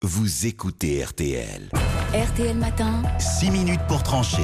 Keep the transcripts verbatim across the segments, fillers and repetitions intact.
Vous écoutez R T L. R T L Matin. six minutes pour trancher.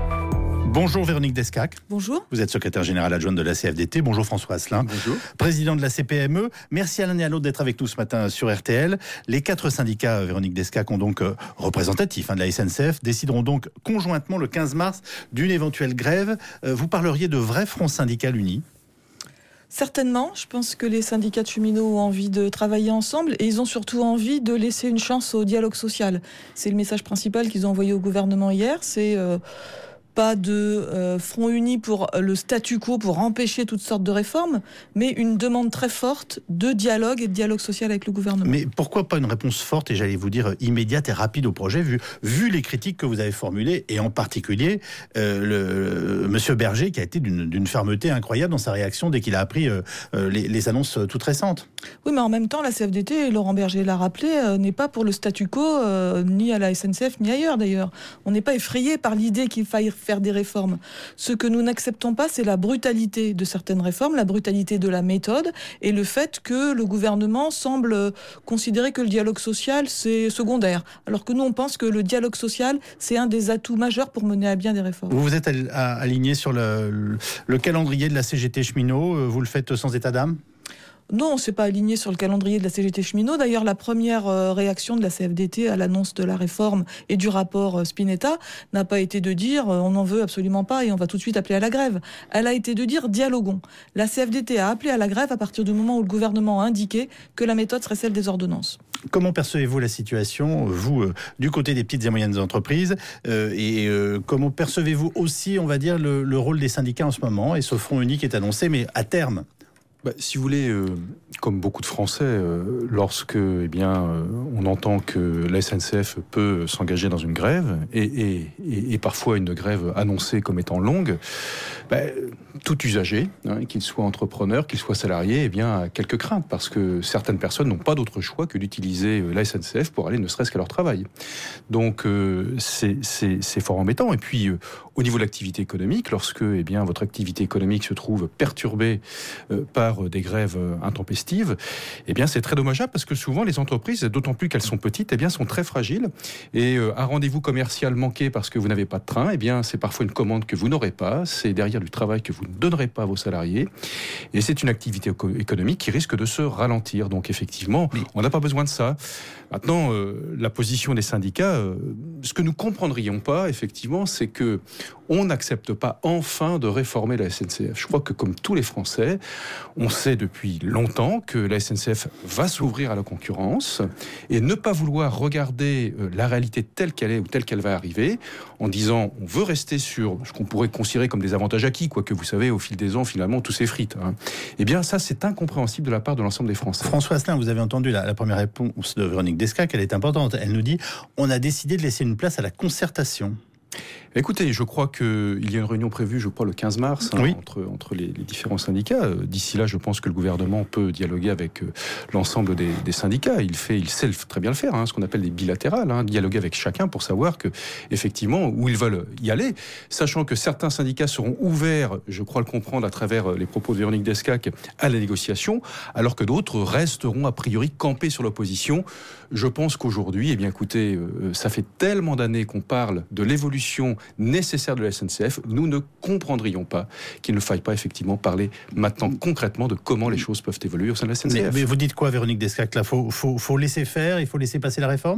Bonjour Véronique Descaques. Bonjour. Vous êtes secrétaire générale adjointe de la C F D T. Bonjour François Asselin. Bonjour. Président de la C P M E. Merci à l'un et à l'autre d'être avec nous ce matin sur R T L. Les quatre syndicats, Véronique Descaques, ont donc euh, représentatifs hein, de la S N C F, décideront donc conjointement le quinze mars d'une éventuelle grève. Euh, vous parleriez de vrai front syndical uni ? Certainement, je pense que les syndicats de cheminots ont envie de travailler ensemble et ils ont surtout envie de laisser une chance au dialogue social. C'est le message principal qu'ils ont envoyé au gouvernement hier, c'est... Euh pas de euh, front uni pour le statu quo, pour empêcher toutes sortes de réformes, mais une demande très forte de dialogue et de dialogue social avec le gouvernement. Mais pourquoi pas une réponse forte et j'allais vous dire immédiate et rapide au projet, vu, vu les critiques que vous avez formulées, et en particulier euh, le, le, Monsieur Berger, qui a été d'une, d'une fermeté incroyable dans sa réaction dès qu'il a appris euh, les, les annonces toutes récentes. Oui, mais en même temps, la C F D T, et Laurent Berger l'a rappelé, euh, n'est pas pour le statu quo, euh, ni à la S N C F, ni ailleurs d'ailleurs. On n'est pas effrayé par l'idée qu'il faille faire des réformes. Ce que nous n'acceptons pas, c'est la brutalité de certaines réformes, la brutalité de la méthode et le fait que le gouvernement semble considérer que le dialogue social, c'est secondaire. Alors que nous, on pense que le dialogue social, c'est un des atouts majeurs pour mener à bien des réformes. Vous vous êtes aligné sur le, le, le calendrier de la C G T cheminot. Vous le faites sans état d'âme ? Non, on ne s'est pas aligné sur le calendrier de la C G T cheminot. D'ailleurs, la première euh, réaction de la C F D T à l'annonce de la réforme et du rapport euh, Spinetta n'a pas été de dire euh, on n'en veut absolument pas et on va tout de suite appeler à la grève. Elle a été de dire dialoguons. La C F D T a appelé à la grève à partir du moment où le gouvernement a indiqué que la méthode serait celle des ordonnances. Comment percevez-vous la situation, vous, euh, du côté des petites et moyennes entreprises euh, et euh, comment percevez-vous aussi, on va dire, le, le rôle des syndicats en ce moment et ce front unique est annoncé, mais à terme ? Bah, si vous voulez, euh, comme beaucoup de Français, euh, lorsque eh bien, euh, on entend que la S N C F peut s'engager dans une grève, et, et, et, et parfois une grève annoncée comme étant longue, bah, tout usager, hein, qu'il soit entrepreneur, qu'il soit salarié, eh bien, a quelques craintes, parce que certaines personnes n'ont pas d'autre choix que d'utiliser la S N C F pour aller ne serait-ce qu'à leur travail. Donc euh, c'est, c'est, c'est fort embêtant. Et puis, euh, au niveau de l'activité économique, lorsque eh bien, votre activité économique se trouve perturbée euh, par des grèves intempestives, eh bien c'est très dommageable parce que souvent les entreprises, d'autant plus qu'elles sont petites, eh bien sont très fragiles et euh, un rendez-vous commercial manqué parce que vous n'avez pas de train, eh bien c'est parfois une commande que vous n'aurez pas, c'est derrière du travail que vous ne donnerez pas à vos salariés et c'est une activité économique qui risque de se ralentir. Donc effectivement, on n'a pas besoin de ça. Maintenant, euh, la position des syndicats, euh, ce que nous comprendrions pas, effectivement, c'est que on n'accepte pas enfin de réformer la S N C F. Je crois que comme tous les Français, on sait depuis longtemps que la S N C F va s'ouvrir à la concurrence et ne pas vouloir regarder euh, la réalité telle qu'elle est ou telle qu'elle va arriver en disant on veut rester sur ce qu'on pourrait considérer comme des avantages acquis, quoique vous savez, au fil des ans, finalement, tout s'effrite. Hein. Eh bien, ça, c'est incompréhensible de la part de l'ensemble des Français. François Asselin, vous avez entendu la, la première réponse de Véronique Descaques, elle est importante. Elle nous dit on a décidé de laisser une place à la concertation. Écoutez, je crois qu'il y a une réunion prévue, je crois, le quinze mars, hein, oui. entre, entre les, les différents syndicats. D'ici là, je pense que le gouvernement peut dialoguer avec euh, l'ensemble des, des syndicats. Il fait, il sait très bien le faire, hein, ce qu'on appelle des bilatérales, hein, dialoguer avec chacun pour savoir que, effectivement, où ils veulent y aller, sachant que certains syndicats seront ouverts, je crois le comprendre à travers les propos de Véronique Descaques, à la négociation, alors que d'autres resteront a priori campés sur l'opposition. Je pense qu'aujourd'hui, eh bien, écoutez, euh, ça fait tellement d'années qu'on parle de l'évolution nécessaire de la S N C F, nous ne comprendrions pas qu'il ne faille pas effectivement parler maintenant concrètement de comment les choses peuvent évoluer au sein de la S N C F. Mais, mais vous dites quoi, Véronique Descaques, là, faut, faut, faut laisser faire, il faut laisser passer la réforme ?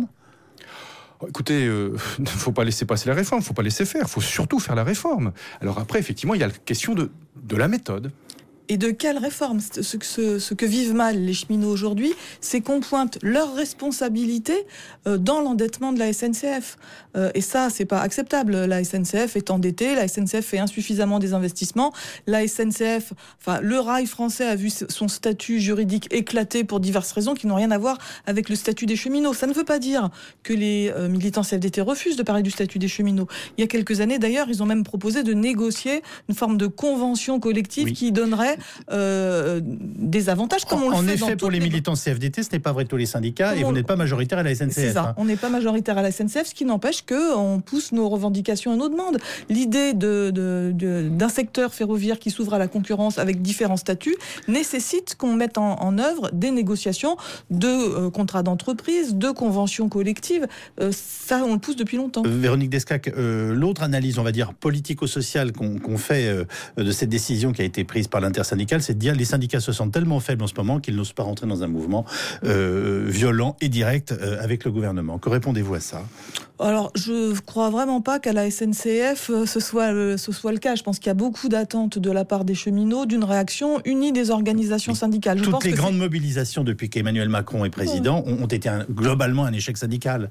Écoutez, il euh, ne faut pas laisser passer la réforme, il ne faut pas laisser faire, il faut surtout faire la réforme. Alors après, effectivement, il y a la question de, de la méthode. Et de quelle réforme ? ce, ce, ce que vivent mal les cheminots aujourd'hui, c'est qu'on pointe leur responsabilité euh, dans l'endettement de la S N C F. Euh, et ça, c'est pas acceptable. La S N C F est endettée, la S N C F fait insuffisamment des investissements. La S N C F, enfin, le rail français a vu son statut juridique éclater pour diverses raisons qui n'ont rien à voir avec le statut des cheminots. Ça ne veut pas dire que les euh, militants C F D T refusent de parler du statut des cheminots. Il y a quelques années, d'ailleurs, ils ont même proposé de négocier une forme de convention collective oui. qui donnerait après euh, des avantages comme on en le fait effet, dans pour les militants C F D T, ce n'est pas vrai de tous les syndicats Comme et on... vous n'êtes pas majoritaire à la S N C F. C'est ça, hein. on n'est pas majoritaire à la S N C F, ce qui n'empêche qu'on pousse nos revendications et nos demandes. L'idée de, de, de, d'un secteur ferroviaire qui s'ouvre à la concurrence avec différents statuts nécessite qu'on mette en, en œuvre des négociations de euh, contrats d'entreprise, de conventions collectives. Euh, ça, on le pousse depuis longtemps. Euh, Véronique Descac, euh, l'autre analyse, on va dire, politico-sociale qu'on, qu'on fait euh, de cette décision qui a été prise par l'intersyndicale, c'est de dire que les syndicats se sentent tellement faibles en ce moment qu'ils n'osent pas rentrer dans un mouvement euh, violent et direct euh, avec le gouvernement. Que répondez-vous à ça ? Alors, je ne crois vraiment pas qu'à la S N C F, ce soit, le, ce soit le cas. Je pense qu'il y a beaucoup d'attentes de la part des cheminots d'une réaction unie des organisations syndicales. Je Toutes pense les que grandes c'est... mobilisations depuis qu'Emmanuel Macron est président ont, ont été un, globalement un échec syndical.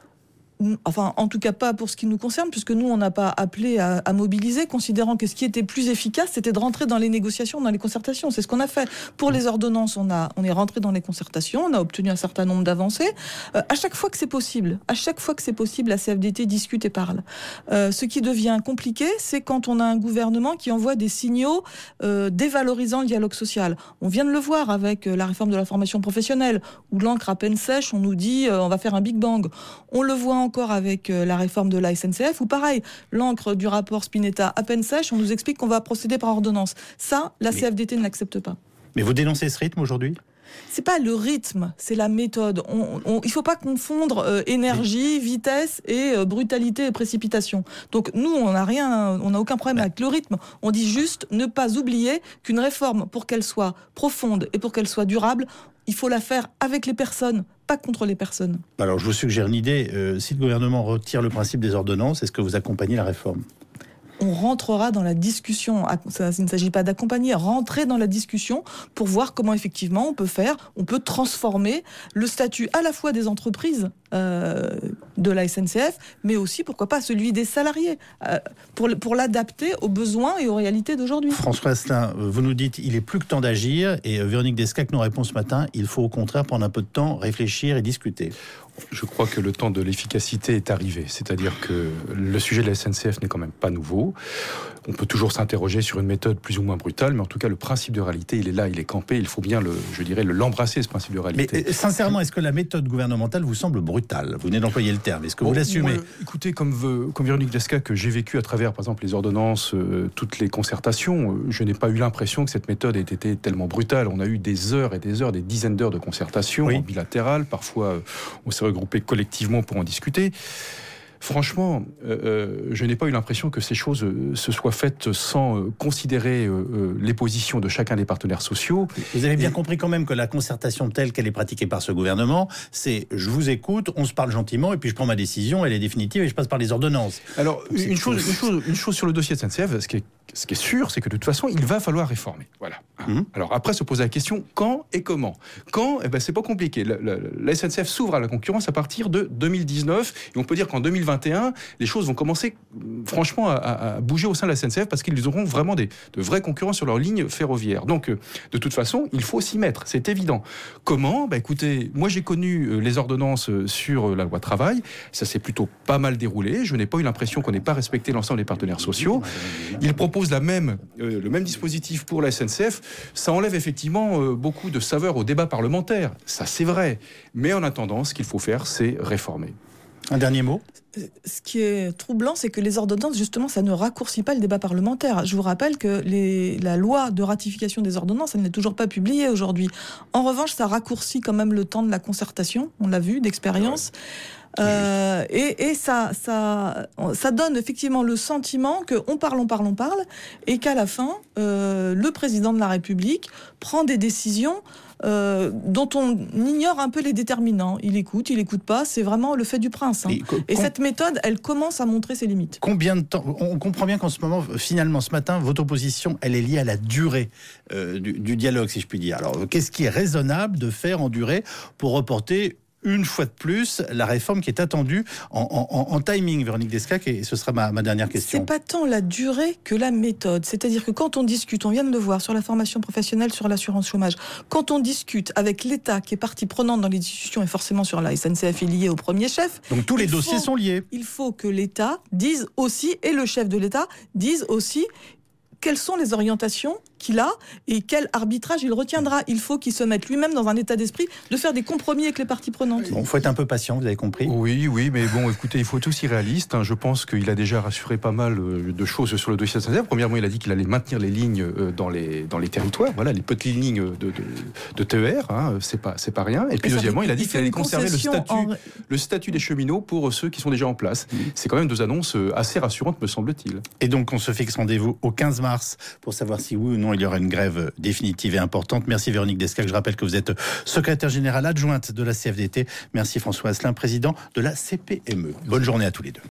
Enfin, en tout cas pas pour ce qui nous concerne, puisque nous, on n'a pas appelé à, à mobiliser, considérant que ce qui était plus efficace, c'était de rentrer dans les négociations, dans les concertations. C'est ce qu'on a fait. Pour les ordonnances, on, a, on est rentré dans les concertations, on a obtenu un certain nombre d'avancées. Euh, à chaque fois que c'est possible, à chaque fois que c'est possible, la C F D T discute et parle. Euh, ce qui devient compliqué, c'est quand on a un gouvernement qui envoie des signaux euh, dévalorisant le dialogue social. On vient de le voir avec la réforme de la formation professionnelle, où l'encre à peine sèche, on nous dit euh, on va faire un Big Bang. On le voit encore avec la réforme de la S N C F, où pareil, l'encre du rapport Spinetta à peine sèche, on nous explique qu'on va procéder par ordonnance. Ça, la mais, C F D T ne l'accepte pas. Mais vous dénoncez ce rythme aujourd'hui ? C'est pas le rythme, c'est la méthode. On, on, il faut pas confondre euh, énergie, vitesse et euh, brutalité et précipitation. Donc nous, on n'a rien, on n'a aucun problème avec le rythme. On dit juste ne pas oublier qu'une réforme, pour qu'elle soit profonde et pour qu'elle soit durable, il faut la faire avec les personnes, pas contre les personnes. Alors, je vous suggère une idée. Euh, si le gouvernement retire le principe des ordonnances, est-ce que vous accompagnez la réforme ? On rentrera dans la discussion. Ça, il ne s'agit pas d'accompagner, rentrer dans la discussion pour voir comment effectivement on peut faire, on peut transformer le statut à la fois des entreprises euh, de la S N C F, mais aussi, pourquoi pas, celui des salariés, euh, pour, pour l'adapter aux besoins et aux réalités d'aujourd'hui. François Asselin, vous nous dites il est plus que temps d'agir, et Véronique Descac nous répond ce matin, il faut au contraire prendre un peu de temps, réfléchir et discuter. Je crois que le temps de l'efficacité est arrivé. C'est-à-dire que le sujet de la S N C F n'est quand même pas nouveau. On peut toujours s'interroger sur une méthode plus ou moins brutale, mais en tout cas, le principe de réalité, il est là, il est campé. Il faut bien, le, je dirais, le, l'embrasser, ce principe de réalité. Mais sincèrement, est-ce que la méthode gouvernementale vous semble brutale ? Vous venez d'employer le terme. Est-ce que bon, vous l'assumez ? moi, Écoutez, comme, veut, comme Véronique Descac, que j'ai vécu à travers, par exemple, les ordonnances, euh, toutes les concertations, euh, je n'ai pas eu l'impression que cette méthode ait été tellement brutale. On a eu des heures et des heures, des dizaines d'heures de concertation, oui. en bilatéral. Parfois, euh, on s'est regroupés collectivement pour en discuter. Franchement, euh, je n'ai pas eu l'impression que ces choses euh, se soient faites sans euh, considérer euh, les positions de chacun des partenaires sociaux. Vous avez bien Et... compris quand même que la concertation telle qu'elle est pratiquée par ce gouvernement, c'est je vous écoute, on se parle gentiment et puis je prends ma décision, elle est définitive et je passe par les ordonnances. Alors, une chose, une, chose, une chose sur le dossier de S N C F, ce qui est, ce qui est sûr, c'est que de toute façon, il va falloir réformer. Voilà. Mmh. Alors après, se poser la question, quand et comment ? Quand ? Eh ben, c'est pas compliqué. La, la, la S N C F s'ouvre à la concurrence à partir de deux mille dix-neuf et on peut dire qu'en deux mille vingt et un, les choses vont commencer franchement à, à bouger au sein de la S N C F parce qu'ils auront vraiment des, de vrais concurrents sur leur ligne ferroviaire. Donc, de toute façon, il faut s'y mettre, c'est évident. Comment ? Bah, écoutez, moi j'ai connu les ordonnances sur la loi travail, ça s'est plutôt pas mal déroulé, je n'ai pas eu l'impression qu'on n'ait pas respecté l'ensemble des partenaires sociaux. Ils proposent la même, euh, le même dispositif pour la S N C F, ça enlève effectivement euh, beaucoup de saveur au débat parlementaire, ça c'est vrai. Mais en attendant, ce qu'il faut faire, c'est réformer. Un dernier mot ? Ce qui est troublant, c'est que les ordonnances, justement, ça ne raccourcit pas le débat parlementaire. Je vous rappelle que les, la loi de ratification des ordonnances, elle n'est toujours pas publiée aujourd'hui. En revanche, ça raccourcit quand même le temps de la concertation, on l'a vu, d'expérience. Ouais. Euh, et et ça, ça, ça donne effectivement le sentiment qu'on parle, on parle, on parle, et qu'à la fin, euh, le président de la République prend des décisions Euh, dont on ignore un peu les déterminants. Il écoute, il écoute pas, c'est vraiment le fait du prince. Hein. Et, co- et cette méthode, elle commence à montrer ses limites. Combien de temps ? On comprend bien qu'en ce moment, finalement, ce matin, votre opposition, elle est liée à la durée euh, du, du dialogue, si je puis dire. Alors, qu'est-ce qui est raisonnable de faire en durée pour reporter une fois de plus la réforme qui est attendue en, en, en timing, Véronique Descac, et ce sera ma, ma dernière question. C'est pas tant la durée que la méthode. C'est-à-dire que quand on discute, on vient de le voir, sur la formation professionnelle, sur l'assurance chômage, quand on discute avec l'État qui est partie prenante dans les discussions et forcément sur la S N C F est lié au premier chef. Donc tous les dossiers faut, sont liés. Il faut que l'État dise aussi, et le chef de l'État dise aussi, quelles sont les orientations qu'il a et quel arbitrage il retiendra. Il faut qu'il se mette lui-même dans un état d'esprit de faire des compromis avec les parties prenantes. Bon, il faut être un peu patient, vous avez compris. Oui, oui, mais bon, écoutez, il faut être aussi réaliste. Hein. Je pense qu'il a déjà rassuré pas mal de choses sur le dossier S N C F. Premièrement, il a dit qu'il allait maintenir les lignes dans les, dans les territoires, voilà, les petites lignes de, de, de T E R, hein. c'est pas, c'est pas rien. Et puis, et deuxièmement, il a dit il qu'il allait conserver le statut, en... le statut des cheminots pour ceux qui sont déjà en place. Mmh. C'est quand même deux annonces assez rassurantes, me semble-t-il. Et donc, on se fixe rendez-vous au quinze mars pour savoir si oui ou non il y aura une grève définitive et importante. Merci Véronique Descalques. Je rappelle que vous êtes secrétaire générale adjointe de la C F D T. Merci François Asselin, président de la C P M E. Bonne journée à tous les deux.